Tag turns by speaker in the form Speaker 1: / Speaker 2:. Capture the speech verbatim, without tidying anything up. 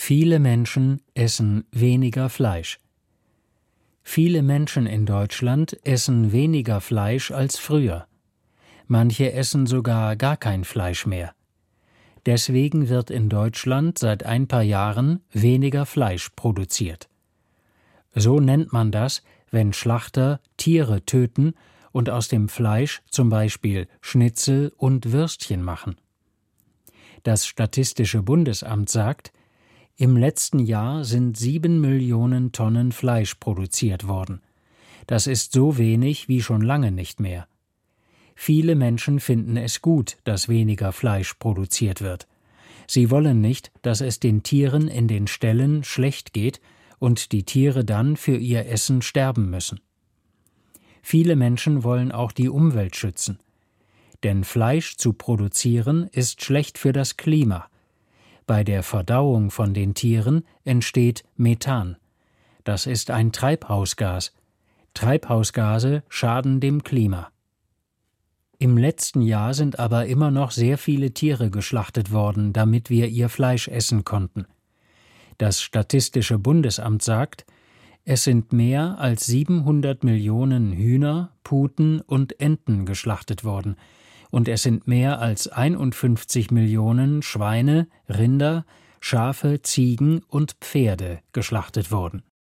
Speaker 1: Viele Menschen essen weniger Fleisch. Viele Menschen in Deutschland essen weniger Fleisch als früher. Manche essen sogar gar kein Fleisch mehr. Deswegen wird in Deutschland seit ein paar Jahren weniger Fleisch produziert. So nennt man das, wenn Schlachter Tiere töten und aus dem Fleisch zum Beispiel Schnitzel und Würstchen machen. Das Statistische Bundesamt sagt, im letzten Jahr sind sieben Millionen Tonnen Fleisch produziert worden. Das ist so wenig wie schon lange nicht mehr. Viele Menschen finden es gut, dass weniger Fleisch produziert wird. Sie wollen nicht, dass es den Tieren in den Ställen schlecht geht und die Tiere dann für ihr Essen sterben müssen. Viele Menschen wollen auch die Umwelt schützen. Denn Fleisch zu produzieren ist schlecht für das Klima. Bei der Verdauung von den Tieren entsteht Methan. Das ist ein Treibhausgas. Treibhausgase schaden dem Klima. Im letzten Jahr sind aber immer noch sehr viele Tiere geschlachtet worden, damit wir ihr Fleisch essen konnten. Das Statistische Bundesamt sagt, es sind mehr als siebenhundert Millionen Hühner, Puten und Enten geschlachtet worden, und es sind mehr als einundfünfzig Millionen Schweine, Rinder, Schafe, Ziegen und Pferde geschlachtet worden.